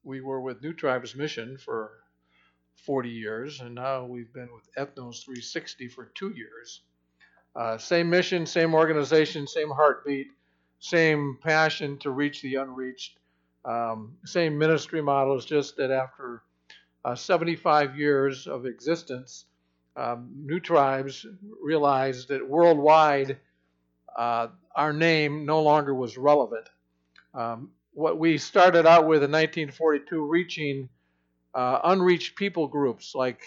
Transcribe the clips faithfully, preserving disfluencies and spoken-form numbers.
we were with New Tribes Mission for forty years, and now we've been with Ethnos three sixty for two years. Uh, same mission, same organization, same heartbeat, same passion to reach the unreached, um, same ministry model. It's just that after uh, seventy-five years of existence, um, New Tribes realized that worldwide uh, our name no longer was relevant. Um, what we started out with in nineteen forty-two, reaching uh, unreached people groups like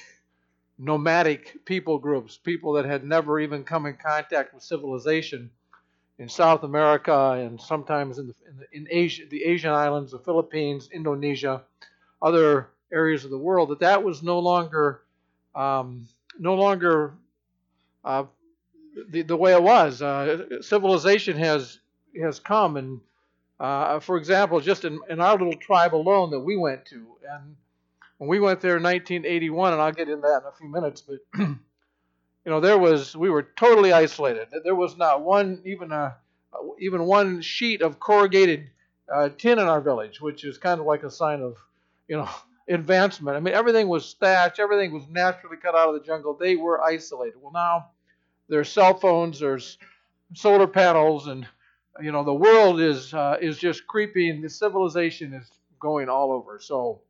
nomadic people groups, people that had never even come in contact with civilization in South America and sometimes in, the, in, the, in Asia, the Asian islands, the Philippines, Indonesia, other areas of the world, that that was no longer um, no longer uh, the, the way it was. Uh, civilization has has come, and uh, for example, just in, in our little tribe alone that we went to, and when we went there in nineteen eighty-one, and I'll get into that in a few minutes, but you know, there was we were totally isolated. There was not one, even a, even one sheet of corrugated uh, tin in our village, which is kind of like a sign of, you know, advancement. I mean, everything was thatched, everything was naturally cut out of the jungle. They were isolated. Well, now there's cell phones, there's solar panels, and you know, the world is uh, is just creeping. The civilization is going all over. So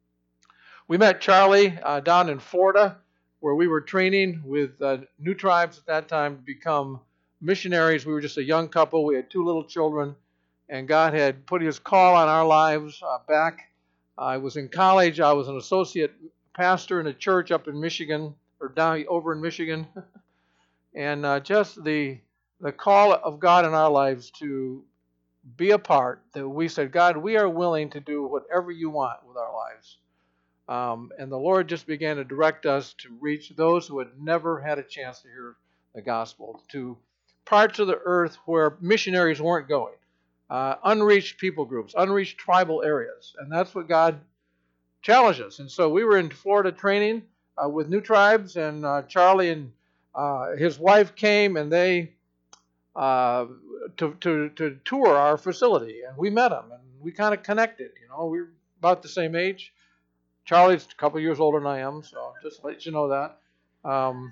we met Charlie uh, down in Florida, where we were training with uh, New Tribes at that time to become missionaries. We were just a young couple. We had two little children, and God had put His call on our lives uh, back. I was in college. I was an associate pastor in a church up in Michigan, or down over in Michigan, and uh, just the the call of God in our lives to be a part. That we said, God, we are willing to do whatever You want with our lives. Um, and the Lord just began to direct us to reach those who had never had a chance to hear the gospel, to parts of the earth where missionaries weren't going, uh, unreached people groups, unreached tribal areas. And that's what God challenged us. And so we were in Florida training uh, with New Tribes, and uh, Charlie and uh, his wife came, and they uh, to, to, to tour our facility. And we met them, and we kind of connected. You know, we were about the same age. Charlie's a couple years older than I am, so just to let you know that. Um,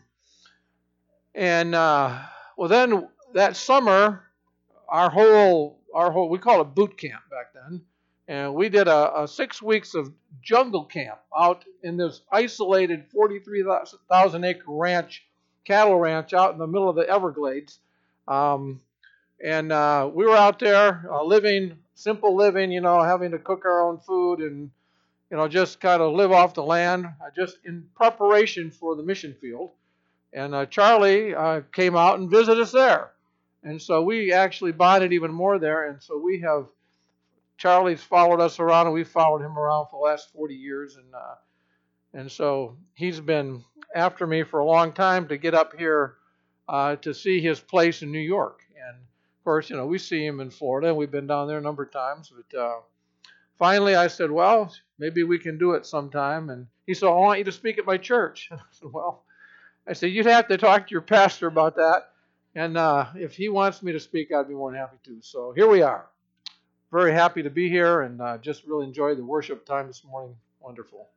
and uh, well, then that summer, our whole our whole we call it boot camp back then, and we did a, a six weeks of jungle camp out in this isolated forty-three thousand acre ranch, cattle ranch out in the middle of the Everglades. Um, and uh, we were out there uh, living simple living, you know, having to cook our own food and you know, just kind of live off the land, uh, just in preparation for the mission field. And uh, Charlie uh, came out and visited us there. And so we actually bonded even more there. And so we have, Charlie's followed us around, and we've followed him around for the last forty years. And uh, and so he's been after me for a long time to get up here uh, to see his place in New York. And of course, you know, we see him in Florida, and we've been down there a number of times. But uh, finally, I said, well, maybe we can do it sometime. And he said, I want you to speak at my church. And I said, well, I said, you'd have to talk to your pastor about that. And uh, if he wants me to speak, I'd be more than happy to. So here we are. Very happy to be here, and uh, just really enjoyed the worship time this morning. Wonderful.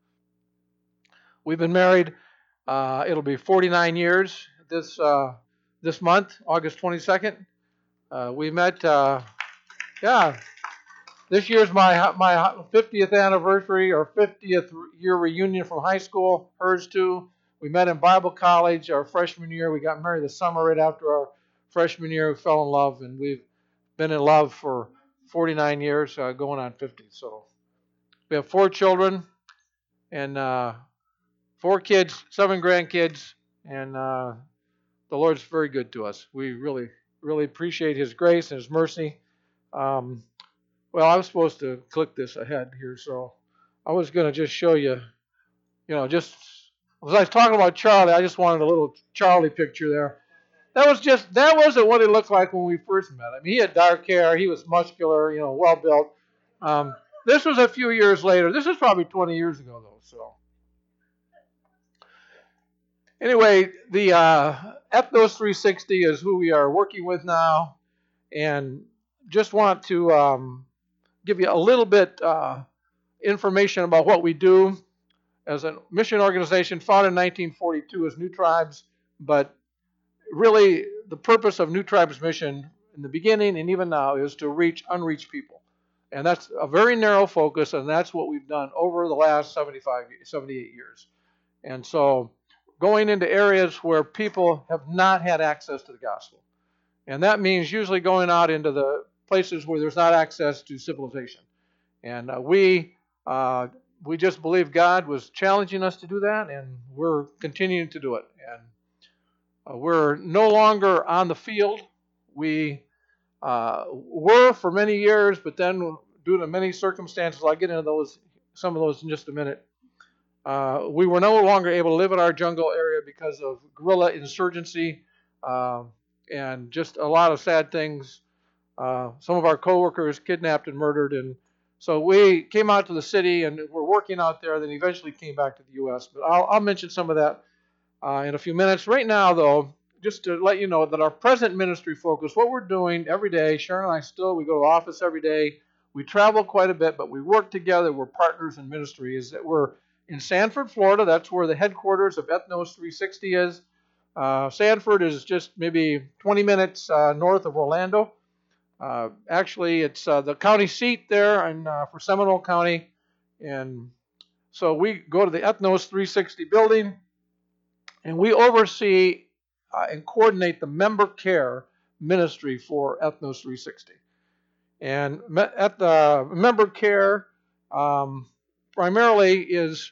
We've been married. Uh, it'll be forty-nine years this uh, this month, August twenty-second. Uh, we met, uh, yeah. This year's my my fiftieth anniversary or fiftieth year reunion from high school. Hers too. We met in Bible college our freshman year. We got married the summer right after our freshman year. We fell in love, and we've been in love for forty-nine years, uh, going on fifty. So we have four children and uh, four kids, seven grandkids, and uh, the Lord's very good to us. We really, really appreciate His grace and His mercy. Um, Well, I was supposed to click this ahead here, so I was going to just show you, you know, just as I was talking about Charlie, I just wanted a little Charlie picture there. That was just, that wasn't what he looked like when we first met. I mean, he had dark hair, he was muscular, you know, well built. Um, this was a few years later. This was probably twenty years ago, though. So anyway, the uh, Ethnos three sixty is who we are working with now, and just want to um, give you a little bit uh, information about what we do as a mission organization founded in nineteen forty-two as New Tribes, but really the purpose of New Tribes mission in the beginning and even now is to reach unreached people. And that's a very narrow focus, and that's what we've done over the last seventy-five, seventy-eight years. And so going into areas where people have not had access to the gospel. And that means usually going out into the places where there's not access to civilization. And uh, we uh, we just believe God was challenging us to do that, and we're continuing to do it. And uh, we're no longer on the field. We uh, were for many years, but then due to many circumstances, I'll get into those, some of those in just a minute. Uh, we were no longer able to live in our jungle area because of guerrilla insurgency uh, and just a lot of sad things. Uh, some of our coworkers kidnapped and murdered, and so we came out to the city and we're working out there. Then eventually came back to the U S But I'll, I'll mention some of that uh, in a few minutes. Right now, though, just to let you know that our present ministry focus, what we're doing every day, Sharon and I still, we go to the office every day. We travel quite a bit, but we work together. We're partners in ministry. Is that we're in Sanford, Florida. That's where the headquarters of Ethnos three sixty is. Uh, Sanford is just maybe twenty minutes uh, north of Orlando. Uh, actually, it's uh, the county seat there and uh, for Seminole County. And so we go to the Ethnos three sixty building, and we oversee uh, and coordinate the member care ministry for Ethnos three sixty. And at the member care um, primarily is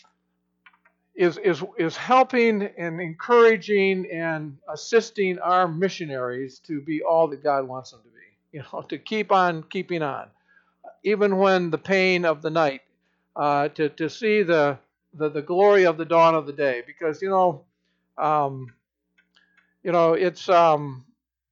is is is helping and encouraging and assisting our missionaries to be all that God wants them to be. You know, to keep on keeping on, even when the pain of the night, uh, to to see the, the the glory of the dawn of the day. Because you know, um, you know, it's um,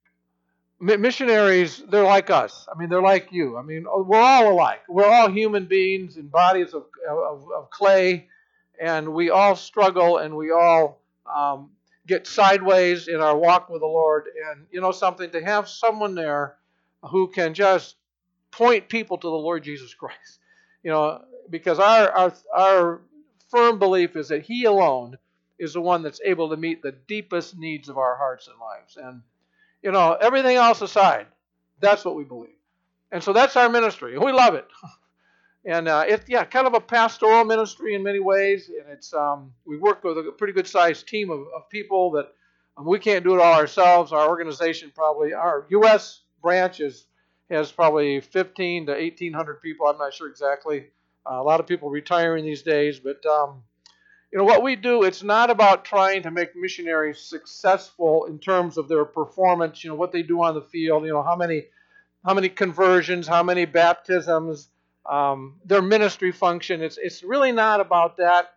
missionaries. They're like us. I mean, they're like you. I mean, we're all alike. We're all human beings in bodies of of, of clay, and we all struggle, and we all um, get sideways in our walk with the Lord. And you know, something to have someone there who can just point people to the Lord Jesus Christ. You know, because our, our our firm belief is that He alone is the one that's able to meet the deepest needs of our hearts and lives. And, you know, everything else aside, that's what we believe. And so that's our ministry. And we love it. And uh, it's, yeah, kind of a pastoral ministry in many ways. And it's um, we work with a pretty good-sized team of, of people that um, we can't do it all ourselves. Our organization probably, our U S branch is, has probably fifteen to eighteen hundred people. I'm not sure exactly. Uh, a lot of people retiring these days. But, um, you know, what we do, it's not about trying to make missionaries successful in terms of their performance, you know, what they do on the field, you know, how many how many conversions, how many baptisms, um, their ministry function. It's it's really not about that.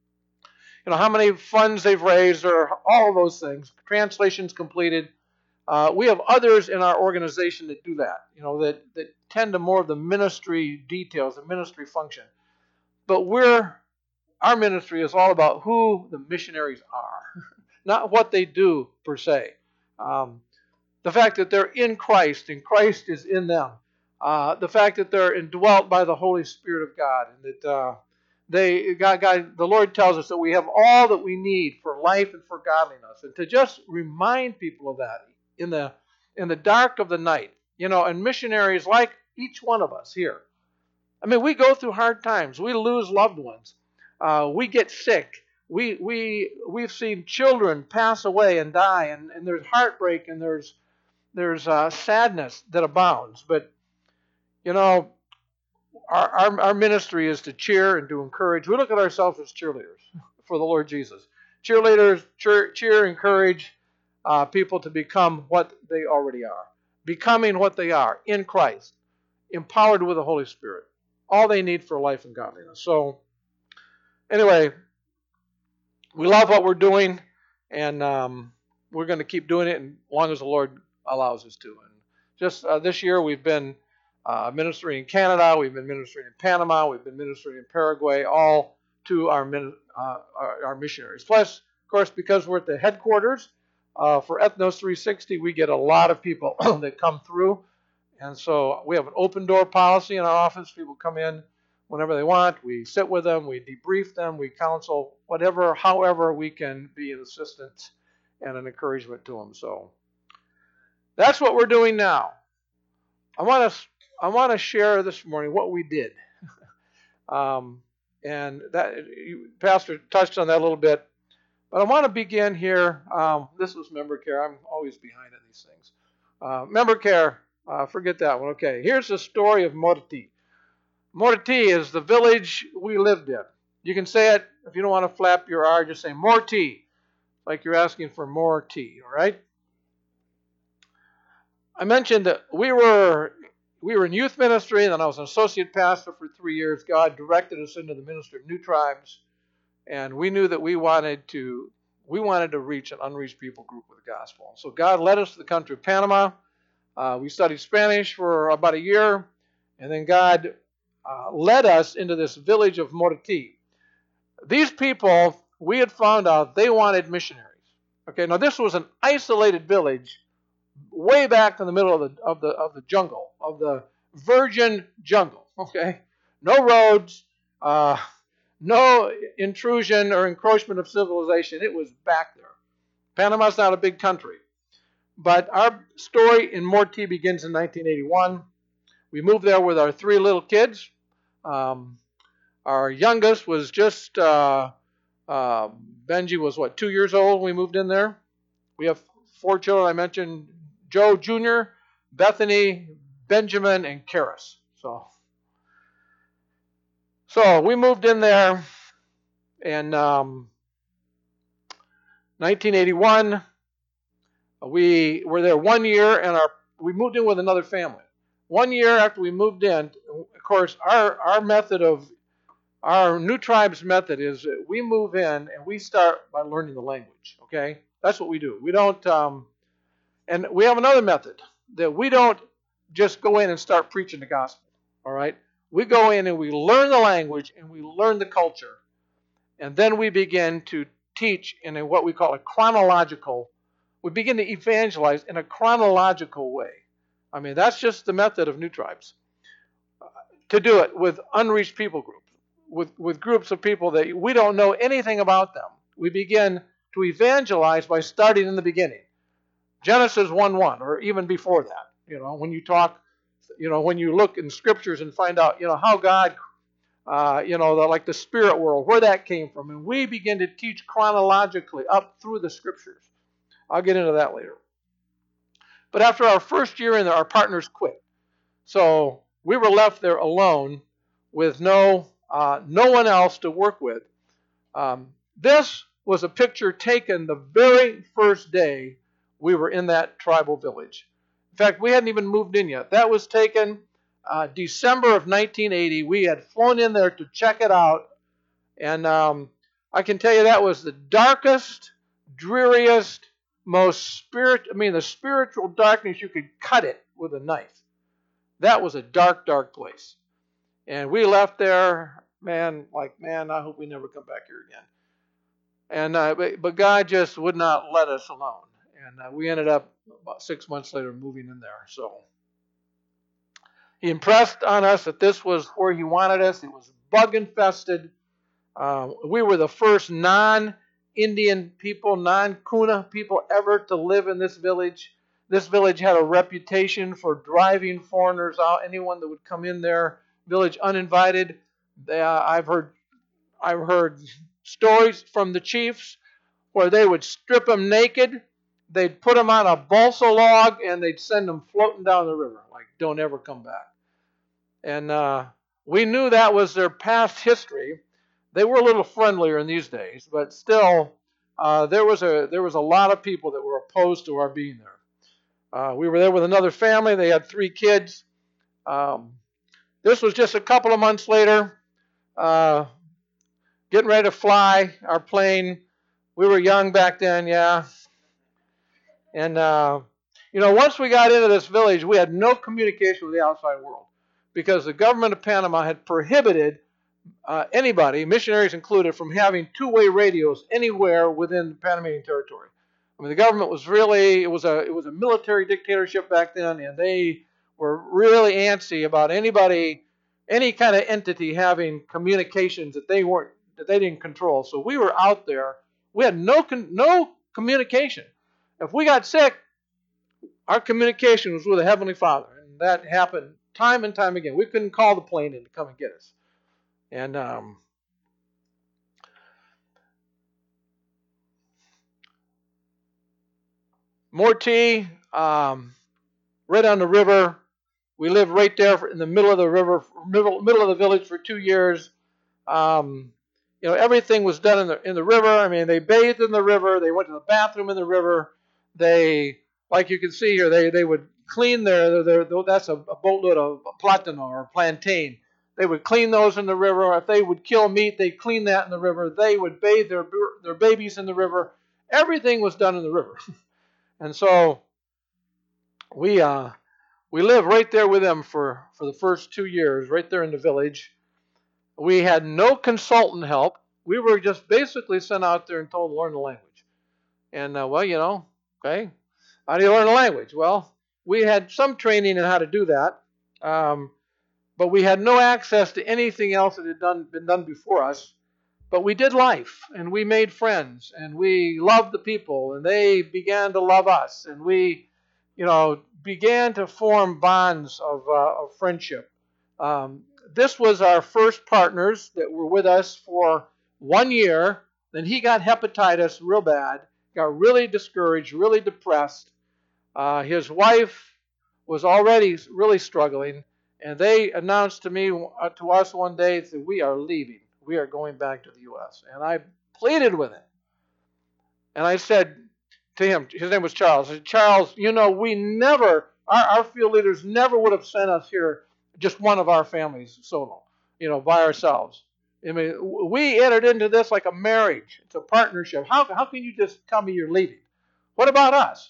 You know, how many funds they've raised or all of those things, translations completed. Uh, we have others in our organization that do that, you know, that, that tend to more of the ministry details, the ministry function. But we're, our ministry is all about who the missionaries are, not what they do per se. Um, the fact that they're in Christ and Christ is in them. Uh, the fact that they're indwelt by the Holy Spirit of God, and that uh, they, God, God, the Lord tells us that we have all that we need for life and for godliness, and to just remind people of that in the in the dark of the night, you know, and missionaries like each one of us here. I mean, we go through hard times. We lose loved ones. Uh, we get sick. We we we've seen children pass away and die, and, and there's heartbreak and there's there's uh, sadness that abounds. But you know, our, our our ministry is to cheer and to encourage. We look at ourselves as cheerleaders for the Lord Jesus. Cheerleaders cheer, cheer encourage uh, people to become what they already are, becoming what they are in Christ, empowered with the Holy Spirit. All they need for life and godliness. So, anyway, we love what we're doing, and um, we're going to keep doing it as long as the Lord allows us to. And just uh, this year, we've been uh, ministering in Canada, we've been ministering in Panama, we've been ministering in Paraguay, all to our, uh, our, our missionaries. Plus, of course, because we're at the headquarters uh, for Ethnos three sixty, we get a lot of people that come through. And so we have an open door policy in our office. People come in whenever they want. We sit with them, we debrief them, we counsel, whatever, however we can be an assistance and an encouragement to them. So that's what we're doing now. I want to I want to share this morning what we did, um, and that Pastor touched on that a little bit. But I want to begin here. Um, this was member care. I'm always behind on these things. Uh, member care. Uh, forget that one. Okay. Here's the story of Morti. Morti is the village we lived in. You can say it if you don't want to flap your R. Just say Morti, like you're asking for more tea. All right. I mentioned that we were we were in youth ministry, and then I was an associate pastor for three years. God directed us into the ministry of New Tribes, and we knew that we wanted to we wanted to reach an unreached people group with the gospel. So God led us to the country of Panama. Uh, we studied Spanish for about a year, and then God uh, led us into this village of Morti. These people, we had found out they wanted missionaries. Okay, now this was an isolated village way back in the middle of the of the of the jungle, of the virgin jungle. Okay, no roads, uh, no intrusion or encroachment of civilization. It was back there. Panama's not a big country, but our story in Morti begins in nineteen eighty-one. We moved there with our three little kids. Um, our youngest was just uh, uh, Benji was what two years old when we moved in there. We have four children. I mentioned Joe Junior, Bethany, Benjamin, and Karis. So, so we moved in there in um, nineteen eighty-one. We were there one year, and our we moved in with another family. One year after we moved in, of course, our our method of our New Tribes method is that we move in and we start by learning the language. Okay, that's what we do. We don't. Um, And we have another method that we don't just go in and start preaching the gospel, all right? We go in and we learn the language and we learn the culture, and then we begin to teach in a, what we call a chronological, we begin to evangelize in a chronological way. I mean, that's just the method of New Tribes, uh, to do it with unreached people groups, with, with groups of people that we don't know anything about them. We begin to evangelize by starting in the beginning. Genesis one one, or even before that. You know, when you talk, you know, when you look in scriptures and find out, you know, how God, uh, you know, the, like the spirit world, where that came from. And we begin to teach chronologically up through the scriptures. I'll get into that later. But after our first year in there, our partners quit. So we were left there alone with no, uh, no one else to work with. Um, this was a picture taken the very first day we were in that tribal village. In fact, we hadn't even moved in yet. That was taken uh, December of nineteen eighty. We had flown in there to check it out. And um, I can tell you that was the darkest, dreariest, most spirit, I mean, the spiritual darkness, you could cut it with a knife. That was a dark, dark place. And we left there, man, like, man, I hope we never come back here again. And uh, but, but God just would not let us alone. And uh, we ended up about six months later moving in there. So He impressed on us that this was where He wanted us. It was bug infested. Uh, we were the first non-Indian people, non-Kuna people ever to live in this village. This village had a reputation for driving foreigners out. Anyone that would come in there, village uninvited. They, uh, I've heard, I've heard stories from the chiefs where they would strip them naked. They'd put them on a balsa log and they'd send them floating down the river. Like, don't ever come back. And uh, we knew that was their past history. They were a little friendlier in these days, but still, uh, there was a there was a lot of people that were opposed to our being there. Uh, we were there with another family. They had three kids. Um, this was just a couple of months later, uh, getting ready to fly our plane. We were young back then, yeah. And, uh, you know, once we got into this village, we had no communication with the outside world because the government of Panama had prohibited uh, anybody, missionaries included, from having two-way radios anywhere within the Panamanian territory. I mean, the government was really, it was a, it was a military dictatorship back then, and they were really antsy about anybody any kind of entity having communications that they weren't that they didn't control. So we were out there. We had no no communication. If we got sick, our communication was with the Heavenly Father, and that happened time and time again. We couldn't call the plane in to come and get us. And um, Mortee, um, right on the river. We lived right there in the middle of the river, middle, middle of the village for two years. Um, you know, everything was done in the in the river. I mean, they bathed in the river. They went to the bathroom in the river. They, like you can see here, they they would clean their, their, their that's a, a boatload of platano or plantain. They would clean those in the river. If they would kill meat, they'd clean that in the river. They would bathe their their babies in the river. Everything was done in the river. And so we uh, we lived right there with them for, for the first two years, right there in the village. We had no consultant help. We were just basically sent out there and told to learn the language. And, uh, well, you know, okay, how do you learn a language? Well, we had some training in how to do that, um, but we had no access to anything else that had done, been done before us. But we did life, and we made friends, and we loved the people, and they began to love us, and we, you know, began to form bonds of, uh, of friendship. Um, this was our first partners that were with us for one year. Then he got hepatitis real bad, got really discouraged, really depressed. Uh, his wife was already really struggling, and they announced to me, uh, to us one day, that we are leaving. We are going back to the U S And I pleaded with him. And I said to him, his name was Charles, I said, Charles, you know, we never, our, our field leaders never would have sent us here, just one of our families solo, you know, by ourselves. I mean, we entered into this like a marriage. It's a partnership. How, how can you just tell me you're leaving? What about us?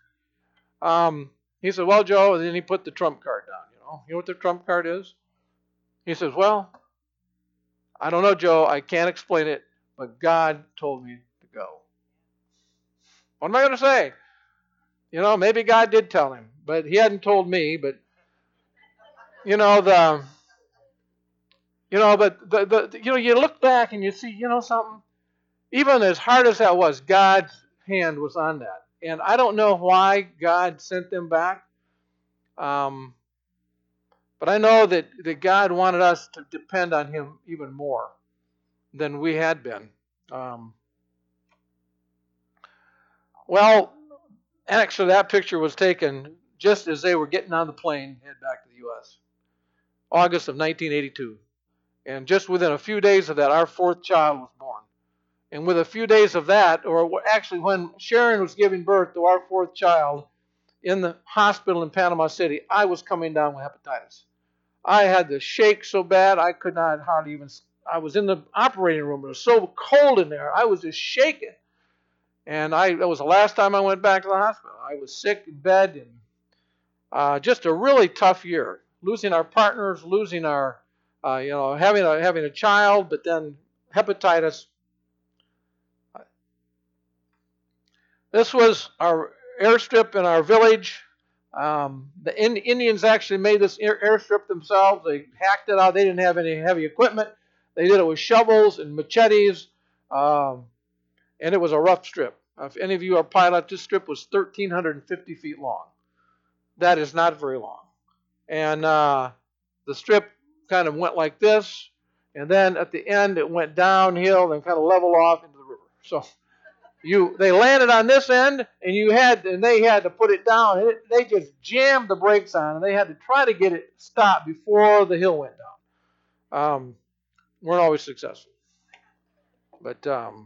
um, he said, well, Joe, and then he put the trump card down, you know. You know what the trump card is? He says, well, I don't know, Joe, I can't explain it, but God told me to go. What am I going to say? You know, maybe God did tell him, but he hadn't told me, but, you know, the, you know, but, the, the, you know, you look back and you see, you know, something, even as hard as that was, God's hand was on that. And I don't know why God sent them back, um, but I know that, that God wanted us to depend on him even more than we had been. Um, well, actually, that picture was taken just as they were getting on the plane to head back to the U S August of nineteen eighty-two. And just within a few days of that, our fourth child was born. And with a few days of that, or actually when Sharon was giving birth to our fourth child in the hospital in Panama City, I was coming down with hepatitis. I had to shake so bad I could not hardly even, I was in the operating room. It was so cold in there. I was just shaking. And I that was the last time I went back to the hospital. I was sick in bed, and uh, just a really tough year. Losing our partners, losing our, uh, you know, having a having a child, but then hepatitis. This was our airstrip in our village. Um, the in, Indians actually made this air, airstrip themselves. They hacked it out. They didn't have any heavy equipment. They did it with shovels and machetes, um, and it was a rough strip. If any of you are pilot, this strip was one thousand three hundred fifty feet long. That is not very long. And uh, the strip kind of went like this, and then at the end it went downhill and kind of leveled off into the river. So you they landed on this end, and you had and they had to put it down. And it, they just jammed the brakes on, and they had to try to get it stopped before the hill went down. Um, weren't always successful, but um,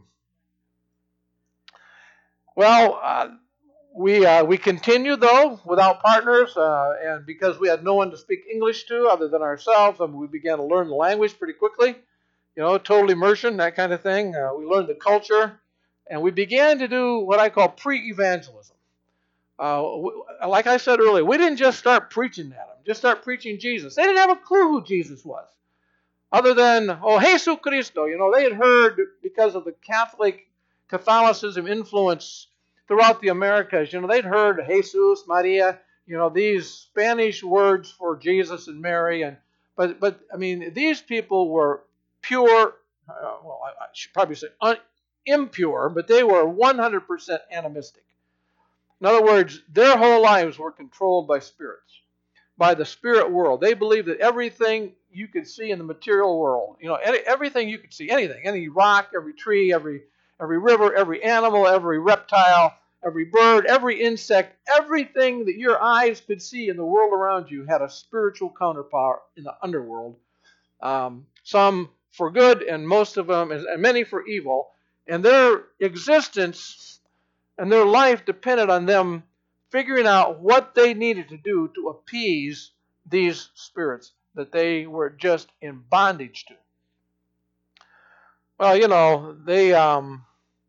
well, uh, we uh, we continued though without partners, uh, and because we had no one to speak English to other than ourselves, I mean, we began to learn the language pretty quickly. You know, total immersion, that kind of thing. Uh, we learned the culture. And we began to do what I call pre-evangelism. Uh, like I said earlier, we didn't just start preaching at them, just start preaching Jesus. They didn't have a clue who Jesus was. Other than, oh, Jesus Cristo. You know, they had heard because of the Catholic, Catholicism influence throughout the Americas. You know, they'd heard Jesus, Maria, you know, these Spanish words for Jesus and Mary. And But, but I mean, these people were pure, uh, well, I, I should probably say un, impure, but they were one hundred percent animistic. In other words, their whole lives were controlled by spirits, by the spirit world. They believed that everything you could see in the material world, you know, any, everything you could see, anything, any rock, every tree, every every river, every animal, every reptile, every bird, every insect, everything that your eyes could see in the world around you had a spiritual counterpart in the underworld. Um, some for good, and most of them, and many for evil. And their existence and their life depended on them figuring out what they needed to do to appease these spirits that they were just in bondage to. Well, you know, they um,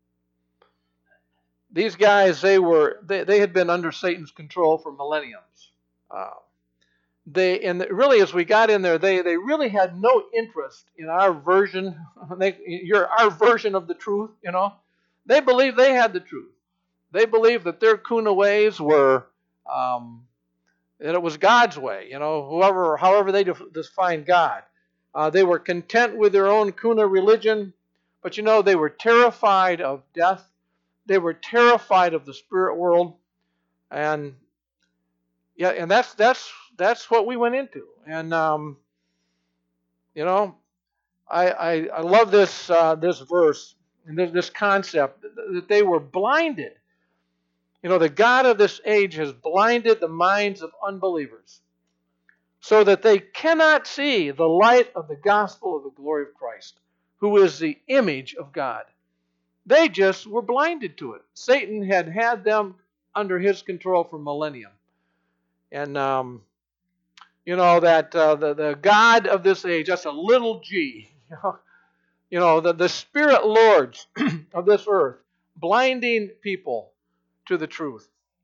these guys, they were they, they had been under Satan's control for millenniums. Uh, they and really, as we got in there, they they really had no interest in our version, they, your our version of the truth. You know, they believed they had the truth. They believed that their kuna ways were um, that it was God's way. You know, whoever, however they define God, uh, they were content with their own kuna religion. But you know, they were terrified of death. They were terrified of the spirit world, and yeah, and that's that's that's what we went into. And um, you know, I I, I love this uh, this verse and this, this concept that they were blinded. You know, the God of this age has blinded the minds of unbelievers so that they cannot see the light of the gospel of the glory of Christ, who is the image of God. They just were blinded to it. Satan had had them under his control for millennium. And, um, you know, that uh, the, the God of this age, that's a little g. You know, you know the, the spirit lords of this earth, blinding people to the truth.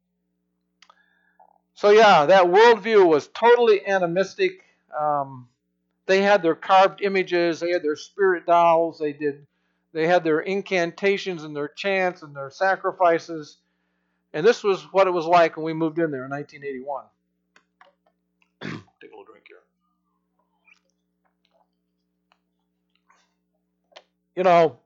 So yeah, that worldview was totally animistic. Um, they had their carved images, they had their spirit dolls, they did, they had their incantations and their chants and their sacrifices, and this was what it was like when we moved in there in nineteen eighty-one. Take a little drink here. You know,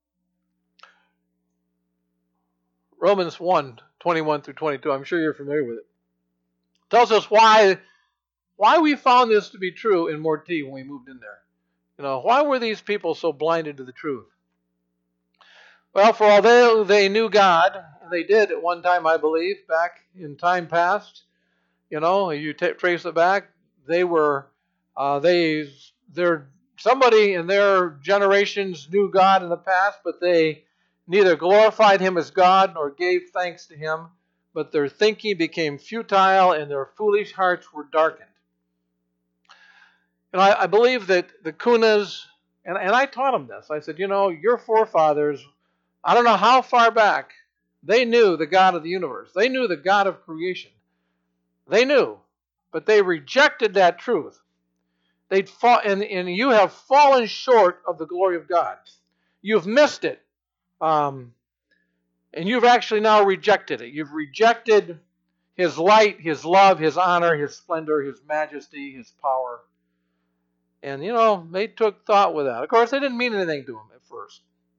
Romans one, twenty-one through twenty-two, I'm sure you're familiar with it, tells us why why we found this to be true in Mortea when we moved in there. You know, why were these people so blinded to the truth? Well, for although they knew God, and they did at one time, I believe, back in time past, you know, you t- trace it back, they were, uh, they, they're, somebody in their generations knew God in the past, but they neither glorified Him as God nor gave thanks to Him, but their thinking became futile and their foolish hearts were darkened. And I, I believe that the Kunas, and, and I taught them this, I said, you know, your forefathers, I don't know how far back, they knew the God of the universe. They knew the God of creation. They knew, but they rejected that truth. They'd fall, and, and you have fallen short of the glory of God. You've missed it. Um, and you've actually now rejected it. You've rejected His light, His love, His honor, His splendor, His majesty, His power. And, you know, they took thought with that. Of course, they didn't mean anything to Him at first.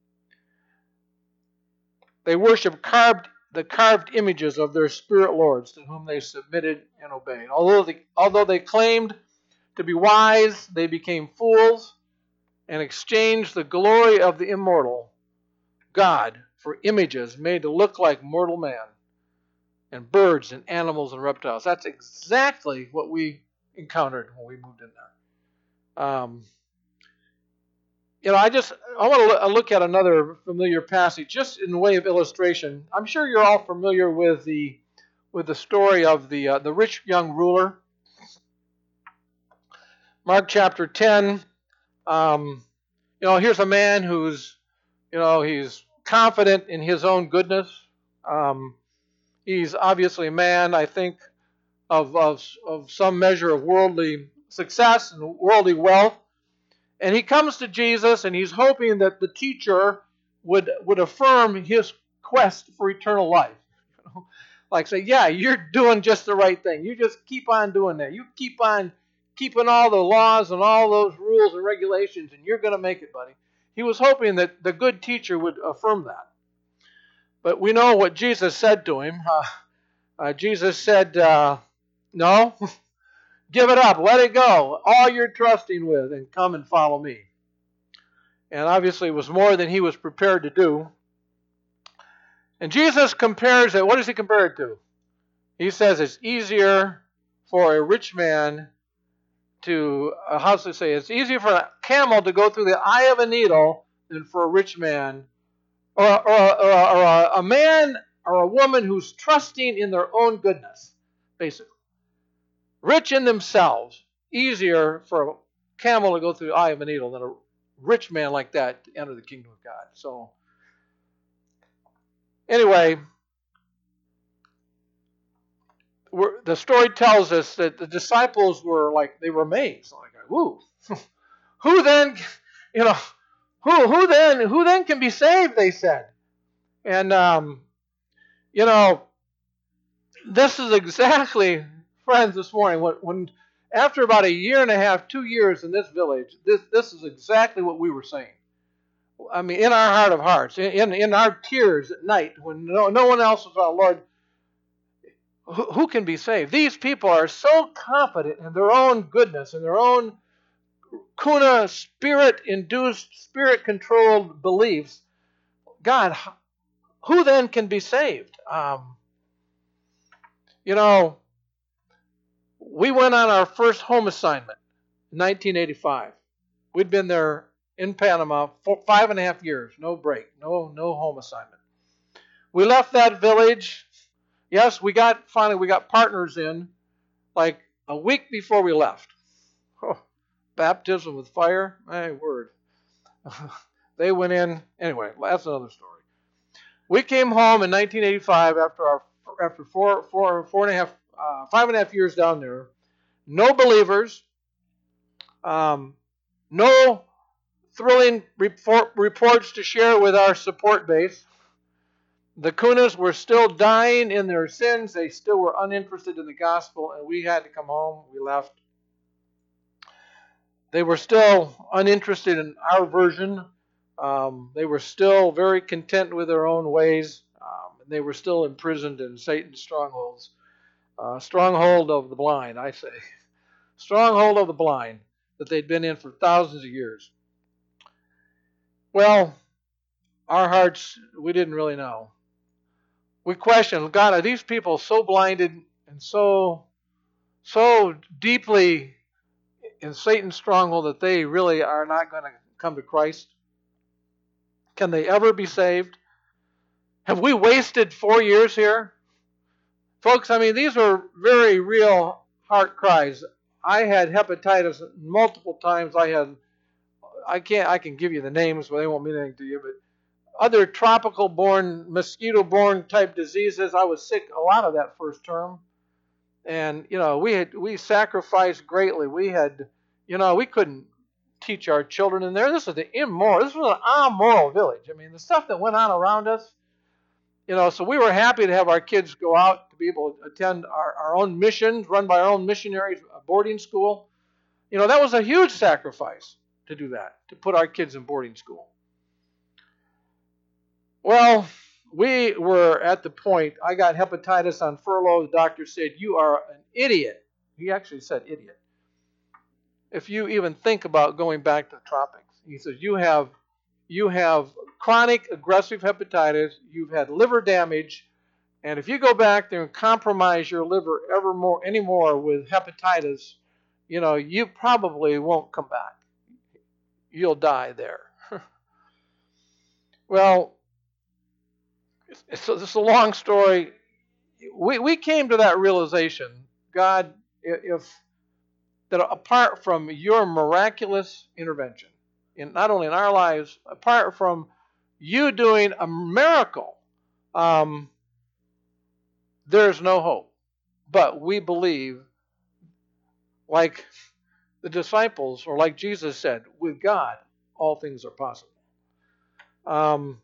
They worshiped carved, the carved images of their spirit lords to whom they submitted and obeyed. Although they, although they claimed to be wise, they became fools and exchanged the glory of the immortal God for images made to look like mortal man and birds and animals and reptiles. That's exactly what we encountered when we moved in there. Um, You know, I just, I want to look at another familiar passage, just in the way of illustration. I'm sure you're all familiar with the, with the story of the uh, the rich young ruler. Mark chapter ten. Um, you know, here's a man who's, you know, he's confident in his own goodness. Um, he's obviously a man, I think, of, of of some measure of worldly success and worldly wealth. And he comes to Jesus and he's hoping that the teacher would, would affirm his quest for eternal life. You know? Like say, yeah, you're doing just the right thing. You just keep on doing that. You keep on keeping all the laws and all those rules and regulations, and you're going to make it, buddy. He was hoping that the good teacher would affirm that. But we know what Jesus said to him. Uh, uh, Jesus said, uh, no, give it up, let it go, all you're trusting with, and come and follow me. And obviously it was more than he was prepared to do. And Jesus compares it, what does he compare it to? He says it's easier for a rich man to, uh, how does it say, it's easier for a camel to go through the eye of a needle than for a rich man, or, or, or, or a, a man or a woman who's trusting in their own goodness, basically. Rich in themselves, easier for a camel to go through the eye of a needle than a rich man like that to enter the kingdom of God. So, anyway, we're, the story tells us that the disciples were like, they were amazed. Like, woo, who then, you know, who who then who then can be saved? They said, and um, you know, this is exactly, friends, this morning when when after about a year and a half, two years in this village, this this is exactly what we were saying. I mean, in our heart of hearts, in in our tears at night when no no one else was on, Lord, who, who can be saved? These people are so confident in their own goodness and their own kuna spirit-induced, spirit-controlled beliefs. God, who then can be saved? Um, you know, we went on our first home assignment in nineteen eighty-five. We'd been there in Panama for five and a half years, no break, no no home assignment. We left that village. Yes, we got finally we got partners in like a week before we left. Oh, baptism with fire, my word. They went in anyway. That's another story. We came home in nineteen eighty-five after our after four four four and a half uh, five and a half years down there. No believers. Um, no thrilling report, reports to share with our support base. The Kunas were still dying in their sins. They still were uninterested in the gospel, and we had to come home. We left. They were still uninterested in our version. Um, they were still very content with their own ways. Um, and they were still imprisoned in Satan's strongholds. Uh, stronghold of the blind, I say. Stronghold of the blind that they'd been in for thousands of years. Well, our hearts, we didn't really know. We questioned, God, are these people so blinded and so, so deeply in Satan's stronghold that they really are not going to come to Christ? Can they ever be saved? Have we wasted four years here? Folks, I mean, these were very real heart cries. I had hepatitis multiple times. I had, I can't, I can give you the names, but they won't mean anything to you, but other tropical-borne, mosquito-borne type diseases. I was sick a lot of that first term. And, you know, we had, we sacrificed greatly. We had, you know, we couldn't teach our children in there. This was the immoral, this was an amoral village. I mean, the stuff that went on around us, you know, so we were happy to have our kids go out to be able to attend our, our own missions, run by our own missionaries, a boarding school. You know, that was a huge sacrifice to do that, to put our kids in boarding school. Well, we were at the point, I got hepatitis on furlough. The doctor said, you are an idiot. He actually said idiot. If you even think about going back to the tropics. He says, you have, you have chronic aggressive hepatitis, you've had liver damage, and if you go back there and compromise your liver ever more, anymore with hepatitis, you know, you probably won't come back. You'll die there. Well, so this is a long story. We we came to that realization, God, if that apart from your miraculous intervention, in not only in our lives, apart from you doing a miracle, um, there's no hope. But we believe, like the disciples, or like Jesus said, with God, all things are possible. Um,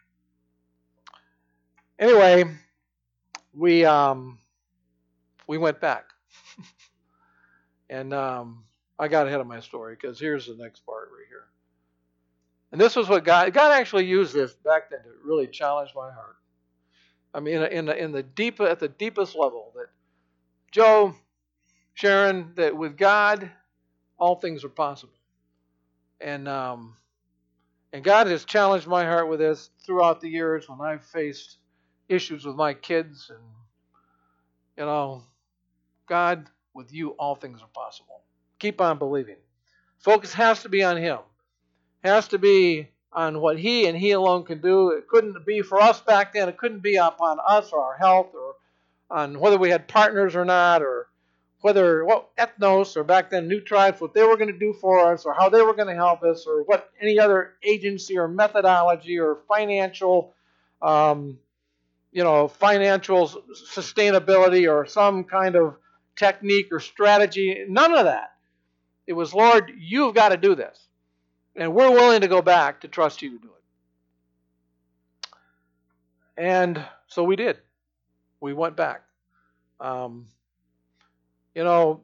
anyway, we um, we went back. And um, I got ahead of my story because here's the next part right here. And this was what God, God actually used this back then to really challenge my heart. I mean, in the, in the deep, at the deepest level, that Joe, Sharon, that with God, all things are possible. And um, and God has challenged my heart with this throughout the years when I've faced issues with my kids. And, you know, God, with you, all things are possible. Keep on believing. Focus has to be on Him. Has to be on what He and He alone can do. It couldn't be for us back then. It couldn't be upon us or our health or on whether we had partners or not, or whether what ethnos or back then new tribes, what they were going to do for us or how they were going to help us, or what any other agency or methodology or financial, um, you know, financial sustainability or some kind of technique or strategy. None of that. It was, Lord, you've got to do this. And we're willing to go back to trust you to do it. And so we did. We went back. Um, you know,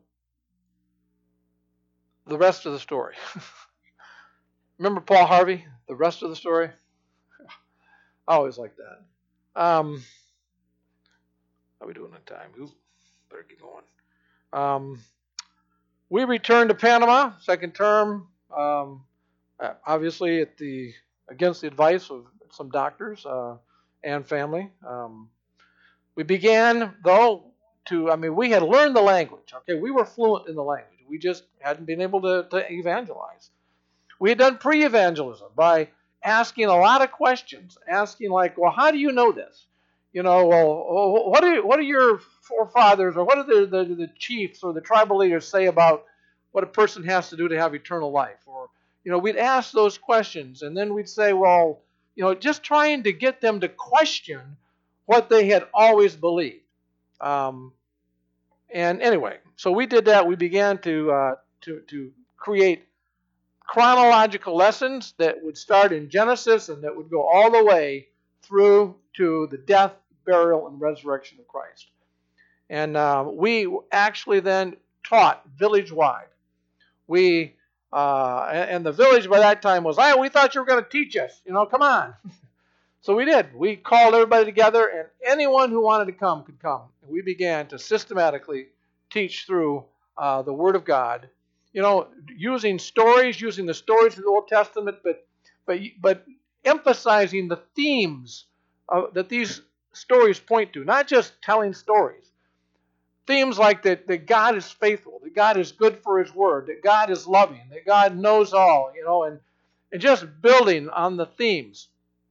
the rest of the story. Remember Paul Harvey? The rest of the story? I always like that. Um, how are we doing on time? Ooh, better get going. Um, we returned to Panama, second term, um, obviously at the against the advice of some doctors uh, and family. Um, we began, though, to, I mean, we had learned the language. Okay, we were fluent in the language. We just hadn't been able to, to evangelize. We had done pre-evangelism by asking a lot of questions, asking like, well, how do you know this? You know, well, what are what are your forefathers, or what do the, the, the chiefs or the tribal leaders say about what a person has to do to have eternal life? Or, you know, we'd ask those questions, and then we'd say, well, you know, just trying to get them to question what they had always believed. Um, and anyway, so we did that. We began to uh, to to create chronological lessons that would start in Genesis and that would go all the way through to the death, burial, and resurrection of Christ. And uh, we actually then taught village-wide. We uh, and the village by that time was, "Hey, we thought you were going to teach us. You know, come on." So we did. We called everybody together, and anyone who wanted to come could come. And we began to systematically teach through uh, the Word of God. You know, using stories, using the stories of the Old Testament, but but but emphasizing the themes uh, that these stories point to, not just telling stories. Themes like that, that God is faithful, that God is good for His Word, that God is loving, that God knows all, you know, and, and just building on the themes.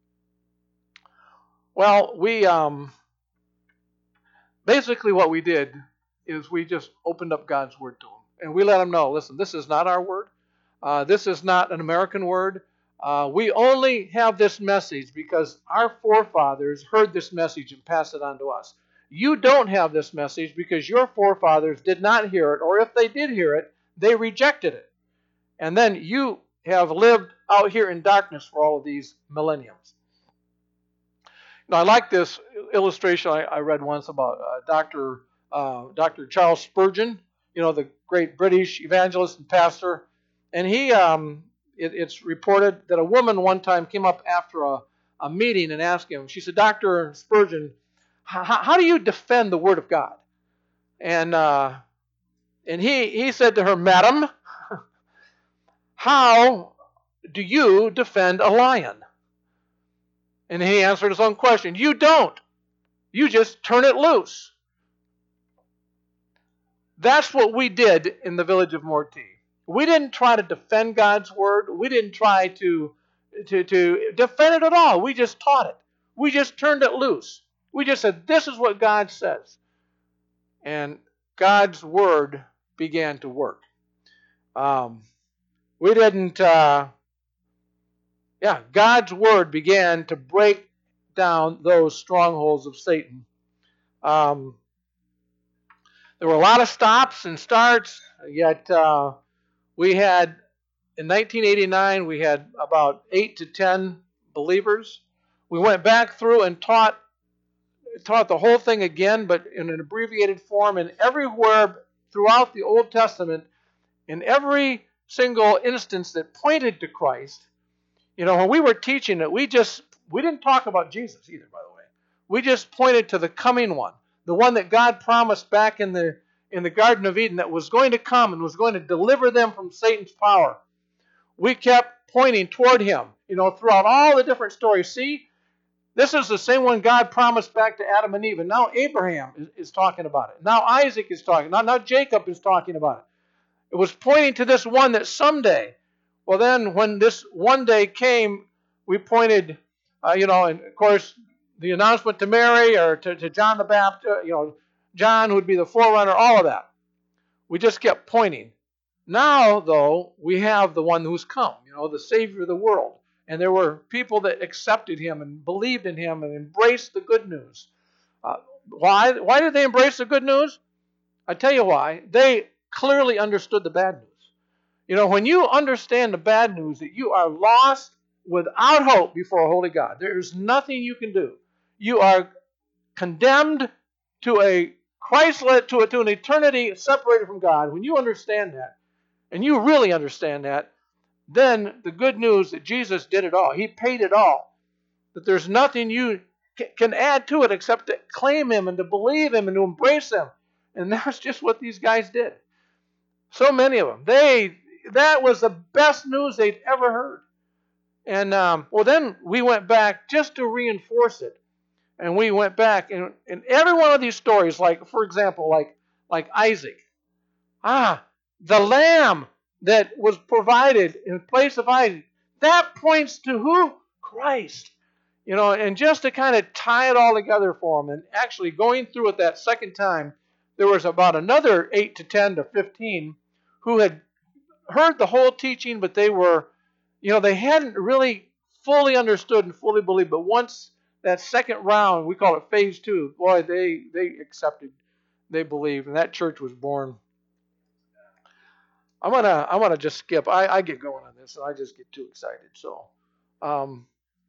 Well, we um, basically what we did is we just opened up God's Word to them. And we let them know, listen, this is not our word. Uh, this is not an American word. Uh, we only have this message because our forefathers heard this message and passed it on to us. You don't have this message because your forefathers did not hear it, or if they did hear it, they rejected it. And then you have lived out here in darkness for all of these millenniums. Now, I like this illustration I, I read once about uh, Doctor Uh, Doctor Charles Spurgeon, you know, the great British evangelist and pastor. And he, um, it, it's reported that a woman one time came up after a, a meeting and asked him, she said, Doctor Spurgeon, how do you defend the Word of God? And uh, and he, he said to her, Madam, how do you defend a lion? And he answered his own question. You don't. You just turn it loose. That's what we did in the village of Mortee. We didn't try to defend God's word. We didn't try to, to, to defend it at all. We just taught it. We just turned it loose. We just said, this is what God says. And God's word began to work. Um, we didn't, uh, yeah, God's word began to break down those strongholds of Satan. Um, there were a lot of stops and starts, yet uh, we had, in nineteen eighty-nine, we had about eight to ten believers. We went back through and taught taught the whole thing again, but in an abbreviated form, and everywhere throughout the Old Testament, in every single instance that pointed to Christ, you know, when we were teaching it, we just, we didn't talk about Jesus either, by the way. We just pointed to the coming one, the one that God promised back in the in the Garden of Eden that was going to come and was going to deliver them from Satan's power. We kept pointing toward him, you know, throughout all the different stories. See, this is the same one God promised back to Adam and Eve. And now Abraham is, is talking about it. Now Isaac is talking. Now, now Jacob is talking about it. It was pointing to this one that someday, well then when this one day came, we pointed, uh, you know, and of course the announcement to Mary or to, to John the Baptist, you know, John would be the forerunner, all of that. We just kept pointing. Now, though, we have the one who's come, you know, the Savior of the world. And there were people that accepted him and believed in him and embraced the good news. Uh, why? Why did they embrace the good news? I tell you why. They clearly understood the bad news. You know, when you understand the bad news that you are lost without hope before a holy God, there is nothing you can do. You are condemned to a Christ-led, to, a, to an eternity separated from God. When you understand that, and you really understand that, then the good news that Jesus did it all. He paid it all. That there's nothing you can add to it except to claim him and to believe him and to embrace him. And that's just what these guys did. So many of them. They, that was the best news they'd ever heard. And, um, well, then we went back just to reinforce it. And we went back, and in every one of these stories, like, for example, like, like Isaac. Ah, the lamb that was provided in place of Isaac, that points to who? Christ. You know, and just to kind of tie it all together for them, and actually going through it that second time, there was about another eight to ten to fifteen who had heard the whole teaching, but they were, you know, they hadn't really fully understood and fully believed. But once that second round, we call it phase two, boy, they, they accepted, they believed, and that church was born. I'm gonna I'm gonna just skip. I, I get going on this, and I just get too excited. So, um,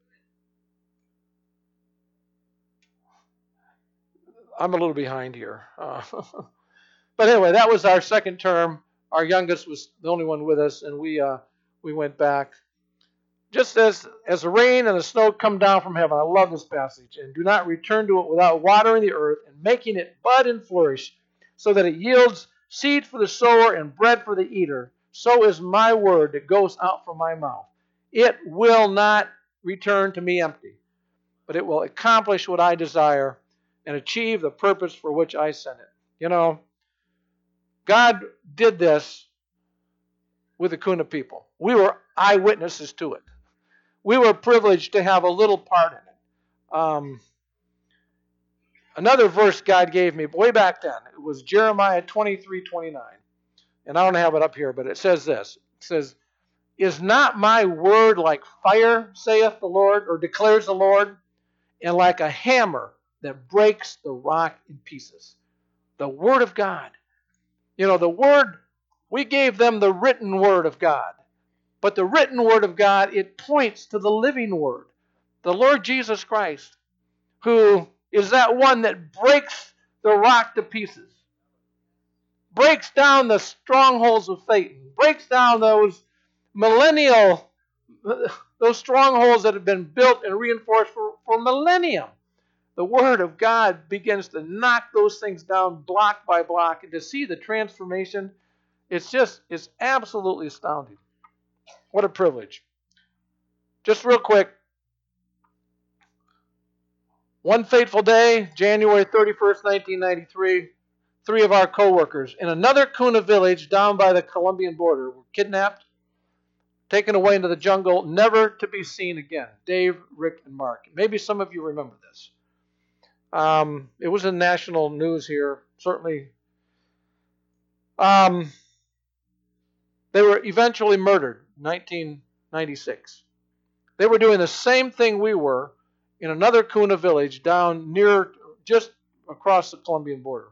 I'm a little behind here. Uh, but anyway, that was our second term. Our youngest was the only one with us, and we uh, we went back. Just as as the rain and the snow come down from heaven, I love this passage. And do not return to it without watering the earth and making it bud and flourish, so that it yields seed for the sower and bread for the eater. So is my word that goes out from my mouth. It will not return to me empty, but it will accomplish what I desire and achieve the purpose for which I sent it. You know, God did this with the Kuna people. We were eyewitnesses to it. We were privileged to have a little part in it. Um, another verse God gave me way back then, it was Jeremiah twenty-three twenty-nine. And I don't have it up here, but it says this. It says, is not my word like fire, saith the Lord, or declares the Lord, and like a hammer that breaks the rock in pieces? The word of God. You know, the word, we gave them the written word of God. But the written word of God, it points to the living word, the Lord Jesus Christ, who is that one that breaks the rock to pieces, breaks down the strongholds of Satan, breaks down those millennial, those strongholds that have been built and reinforced for, for millennium. The word of God begins to knock those things down block by block, and to see the transformation, it's just, it's absolutely astounding. What a privilege. Just real quick. One fateful day, January thirty-first, nineteen ninety-three, three of our co-workers in another Kuna village down by the Colombian border were kidnapped, taken away into the jungle, never to be seen again. Dave, Rick, and Mark. Maybe some of you remember this. Um, it was in national news here, certainly. Um, they were eventually murdered in nineteen ninety-six. They were doing the same thing we were in another Kuna village down near, just across the Colombian border.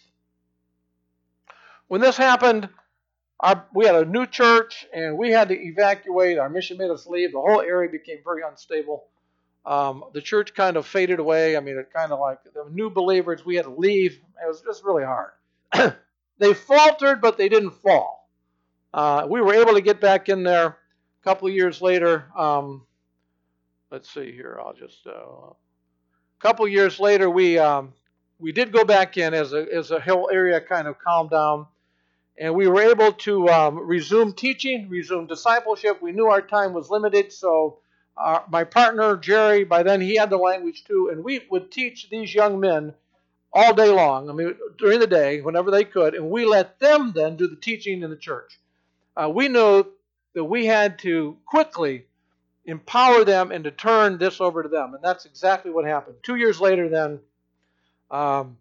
When this happened, our, we had a new church, and we had to evacuate. Our mission made us leave. The whole area became very unstable. Um, the church kind of faded away. I mean, it kind of like the new believers, we had to leave. It was just really hard. they faltered, but they didn't fall. Uh, we were able to get back in there a couple of years later. Um, let's see here. I'll just uh, a couple of years later, we um, we did go back in as a as a whole area kind of calmed down, and we were able to um, resume teaching, resume discipleship. We knew our time was limited, so uh, my partner Jerry, by then he had the language too, and we would teach these young men all day long. I mean, during the day, whenever they could, and we let them then do the teaching in the church. Uh, we knew that we had to quickly empower them and to turn this over to them, and that's exactly what happened. Two years later, then, um,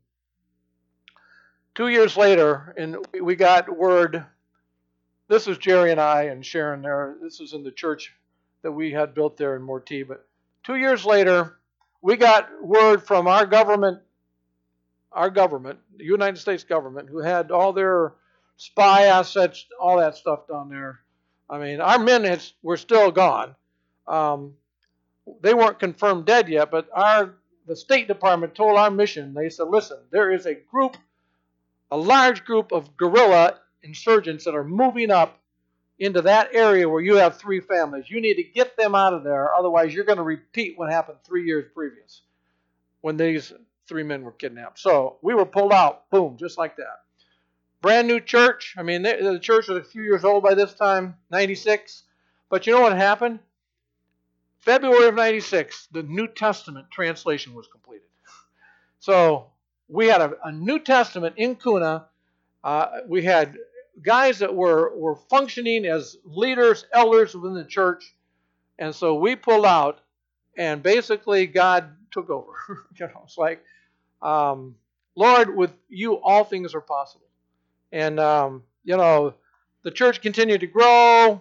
two years later, and we got word. This is Jerry and I and Sharon there. This is in the church that we had built there in Mortee. But two years later, we got word from our government. Our government, the United States government, who had all their spy assets, all that stuff down there. I mean, our men had, were still gone. Um, they weren't confirmed dead yet, but our the State Department told our mission, they said, listen, there is a group, a large group of guerrilla insurgents that are moving up into that area where you have three families. You need to get them out of there, otherwise you're going to repeat what happened three years previous when these three men were kidnapped. So we were pulled out, boom, just like that. Brand new church. I mean, they, the church was a few years old by this time, ninety-six. But you know what happened? February of ninety-six, the New Testament translation was completed. So we had a, a New Testament in Kuna. Uh, we had guys that were, were functioning as leaders, elders within the church. And so we pulled out, and basically God took over. You know, it's like, um, Lord, with you all things are possible. And, um, you know, the church continued to grow,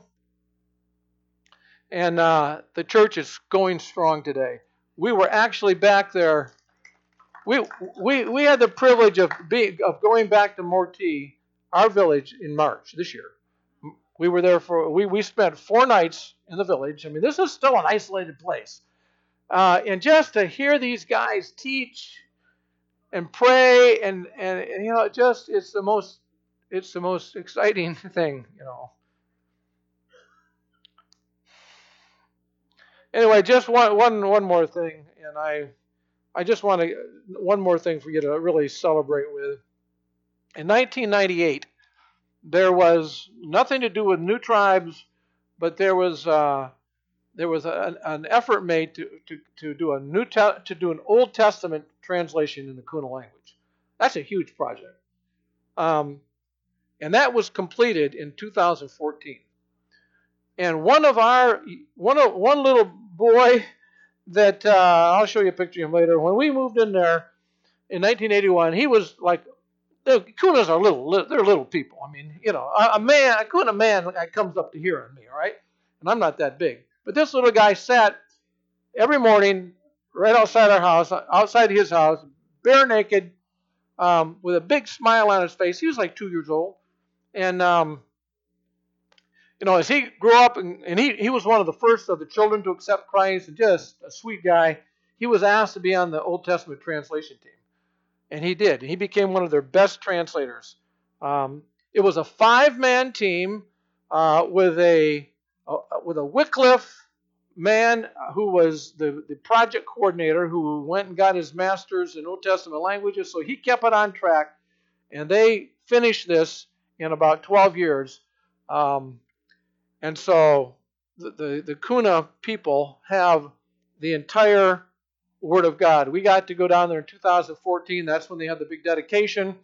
and uh, the church is going strong today. We were actually back there. We we we had the privilege of being of going back to Mortee, our village, in March this year. We were there for we we spent four nights in the village. I mean, this is still an isolated place, uh, and just to hear these guys teach and pray, and and, and you know, just it's the most it's the most exciting thing, you know. Anyway, just one one one more thing, and I I just want to one more thing for you to really celebrate with. In nineteen ninety-eight, there was nothing to do with New Tribes, but there was uh, there was a, an effort made to, to, to do a new te- to do an Old Testament translation in the Kuna language. That's a huge project, um, and that was completed in two thousand fourteen. And one of our one of one little boy that uh, I'll show you a picture of him later. When we moved in there in nineteen eighty-one, he was like, the Kunas are little, they're little people. I mean, you know, a, a man, a Kuna man comes up to here on me, all right? And I'm not that big. But this little guy sat every morning right outside our house, outside his house, bare naked, um, with a big smile on his face. He was like two years old. And, um, you know, as he grew up, and, and he, he was one of the first of the children to accept Christ, and just a sweet guy, he was asked to be on the Old Testament translation team. And he did. He became one of their best translators. Um, it was a five-man team uh, with a uh, with a Wycliffe man who was the, the project coordinator, who went and got his master's in Old Testament languages. So he kept it on track, and they finished this in about twelve years. Um, and so the, the, the Kuna people have the entire Word of God. We got to go down there in two thousand fourteen. That's when they had the big dedication.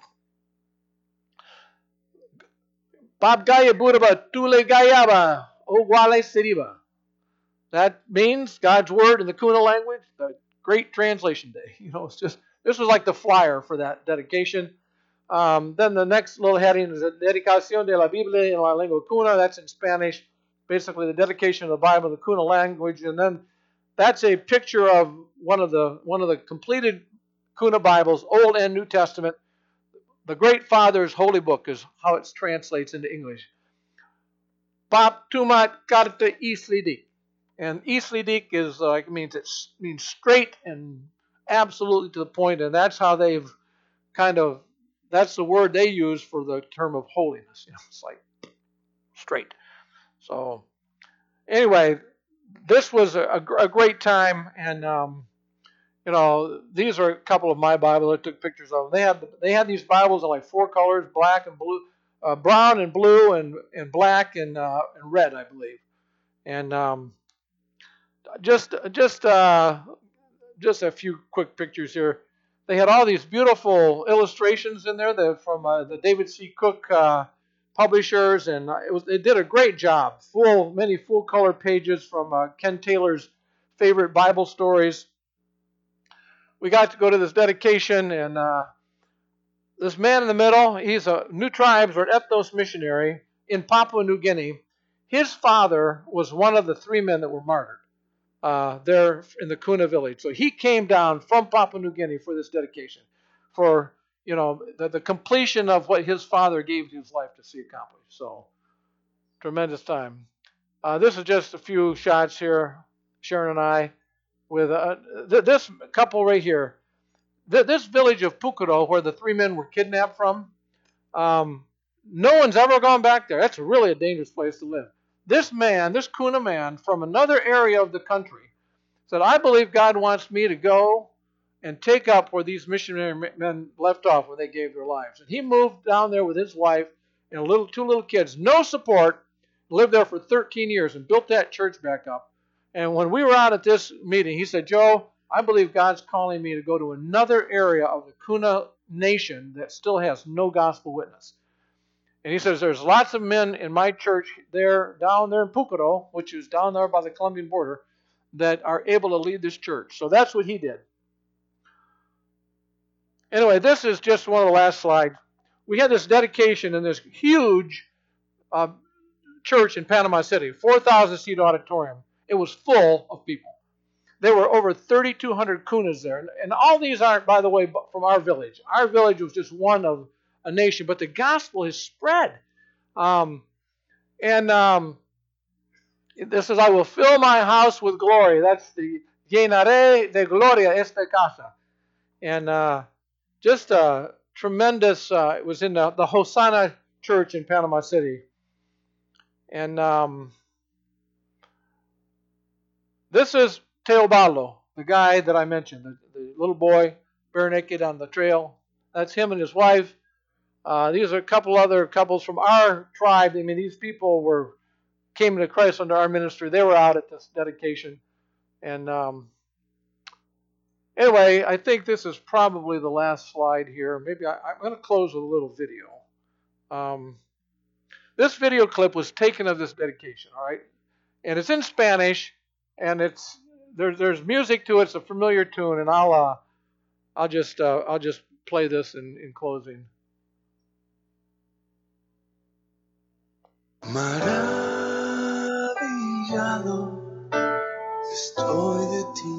Bab Gaya Budaba Tule Gayaba Ogwale Siriba. That means God's Word in the Kuna language, the great translation day. You know, it's just, this was like the flyer for that dedication. Um, then the next little heading is the Dedicación de la Biblia en la Lengua Kuna. That's in Spanish. Basically the dedication of the Bible in the Kuna language. And then that's a picture of one of the one of the completed Kuna Bibles, Old and New Testament. The Great Father's Holy Book is how it translates into English. Bab Tumat Karta Islidik. And Islidik is like uh, means it means straight and absolutely to the point, and that's how they've kind of that's the word they use for the term of holiness. You know, it's like straight. So anyway, this was a, a great time, and um, you know, these are a couple of my Bibles I took pictures of. They had they had these Bibles in like four colors: black and blue, uh, brown and blue, and and black and uh, and red, I believe. And um, just just uh, just a few quick pictures here. They had all these beautiful illustrations in there. They're from uh, the David C. Cook uh, publishers, and it was they did a great job. Full many full color pages from uh, Ken Taylor's favorite Bible stories. We got to go to this dedication, and uh, this man in the middle, he's a New Tribes or ethnos missionary in Papua New Guinea. His father was one of the three men that were martyred uh, there in the Kuna village. So he came down from Papua New Guinea for this dedication, for you know the, the completion of what his father gave his life to see accomplished. So tremendous time. Uh, this is just a few shots here, Sharon and I, with uh, th- this couple right here. Th- this village of Pukuro, where the three men were kidnapped from, um, no one's ever gone back there. That's really a dangerous place to live. This man, this Kuna man from another area of the country, said, I believe God wants me to go and take up where these missionary men left off when they gave their lives. And he moved down there with his wife and a little, two little kids, no support, lived there for thirteen years and built that church back up. And when we were out at this meeting, he said, Joe, I believe God's calling me to go to another area of the Kuna nation that still has no gospel witness. And he says, there's lots of men in my church there, down there in Pukuro, which is down there by the Colombian border, that are able to lead this church. So that's what he did. Anyway, this is just one of the last slides. We had this dedication in this huge uh, church in Panama City, four thousand seat auditorium. It was full of people. There were over thirty-two hundred Kunas there. And all these aren't, by the way, from our village. Our village was just one of a nation, but the gospel has spread. Um, and um, this is, I will fill my house with glory. That's the llenaré de gloria esta casa. And uh, just a tremendous, uh, it was in the, the Hosanna Church in Panama City. And um, this is Teobaldo, the guy that I mentioned, the, the little boy, bare naked on the trail. That's him and his wife. Uh, these are a couple other couples from our tribe. I mean, these people were came to Christ under our ministry. They were out at this dedication. And um, anyway, I think this is probably the last slide here. Maybe I, I'm going to close with a little video. Um, this video clip was taken of this dedication, all right? And it's in Spanish, and it's there's there's music to it. It's a familiar tune, and I'll uh, I'll just uh, I'll just play this in, in closing. Maravillado estoy de ti.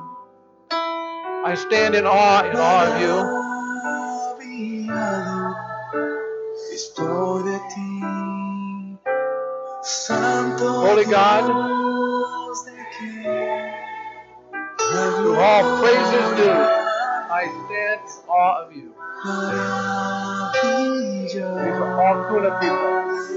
I stand in awe, in awe of you. Maravillado estoy de ti. Santo Holy God, to all praises due, I stand in awe of you. These are all Kuna people.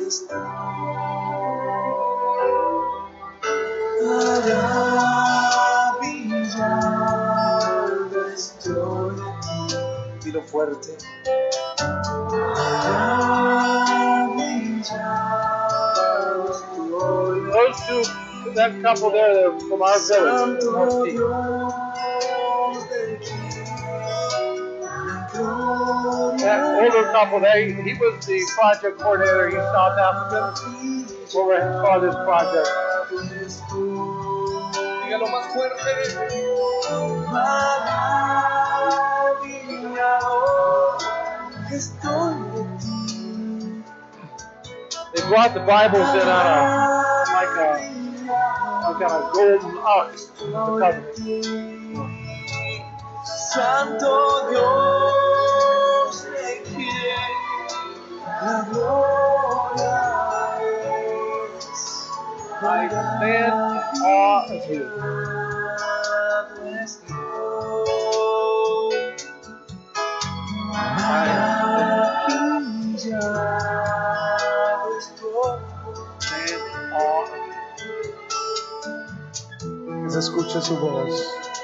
Tiro fuerte. Those two, that couple there, they're from our village. That older couple, they, he was the project coordinator. He's South African. Oversaw this project. Dígalo más fuerte. They brought the Bibles in on a like a like on a golden ox to cover. Santo Dios de quien la gloria es. I stand in awe of you. I am que se escuche su voz.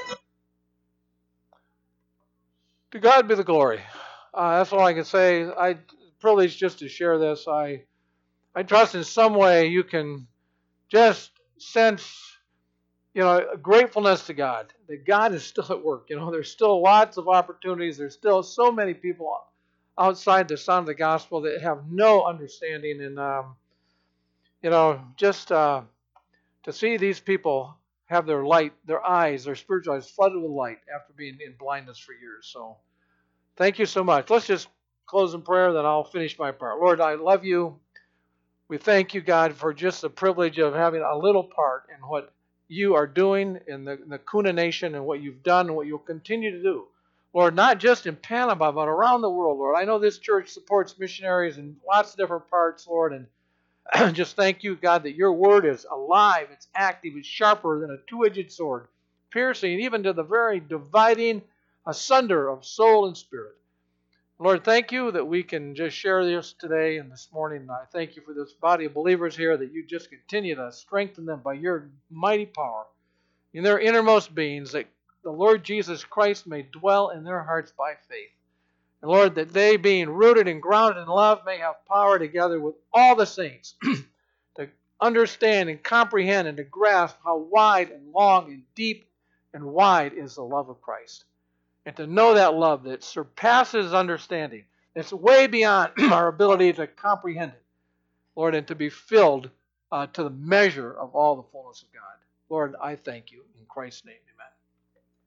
To God be the glory. Uh, that's all I can say. I privileged just to share this. I I trust in some way you can just sense, you know, gratefulness to God, that God is still at work. You know, there's still lots of opportunities. There's still so many people outside the sound of the gospel that have no understanding. And, um, you know, just uh, to see these people have their light, their eyes, their spiritual eyes flooded with light after being in blindness for years. So thank you so much. Let's just close in prayer, then I'll finish my part. Lord, I love you. We thank you, God, for just the privilege of having a little part in what you are doing in the, the Kuna Nation and what you've done and what you'll continue to do. Lord, not just in Panama, but around the world, Lord. I know this church supports missionaries in lots of different parts, Lord, and just thank you, God, that your word is alive, it's active, it's sharper than a two-edged sword, piercing even to the very dividing asunder of soul and spirit. Lord, thank you that we can just share this today and this morning. And I thank you for this body of believers here, that you just continue to strengthen them by your mighty power in their innermost beings, that the Lord Jesus Christ may dwell in their hearts by faith. And Lord, that they, being rooted and grounded in love, may have power together with all the saints to understand and comprehend and to grasp how wide and long and deep and wide is the love of Christ. And to know that love that surpasses understanding. It's way beyond our ability to comprehend it. Lord, and to be filled uh, to the measure of all the fullness of God. Lord, I thank you in Christ's name.